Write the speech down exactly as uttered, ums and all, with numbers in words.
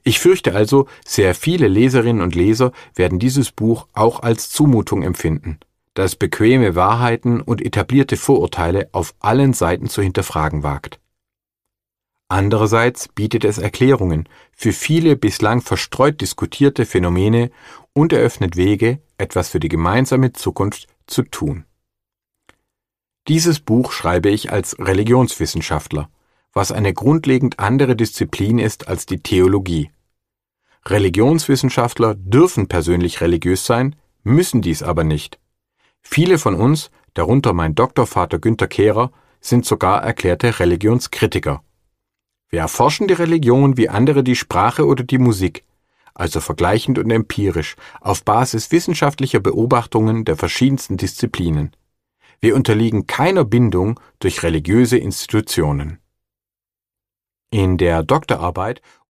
Ich fürchte also, sehr viele Leserinnen und Leser werden dieses Buch auch als Zumutung empfinden, da es bequeme Wahrheiten und etablierte Vorurteile auf allen Seiten zu hinterfragen wagt. Andererseits bietet es Erklärungen für viele bislang verstreut diskutierte Phänomene und eröffnet Wege, etwas für die gemeinsame Zukunft zu tun. Dieses Buch schreibe ich als Religionswissenschaftler, was eine grundlegend andere Disziplin ist als die Theologie. Religionswissenschaftler dürfen persönlich religiös sein, müssen dies aber nicht. Viele von uns, darunter mein Doktorvater Günter Kehrer, sind sogar erklärte Religionskritiker. Wir erforschen die Religion wie andere die Sprache oder die Musik, also vergleichend und empirisch, auf Basis wissenschaftlicher Beobachtungen der verschiedensten Disziplinen. Wir unterliegen keiner Bindung durch religiöse Institutionen. In der Doktorarbeit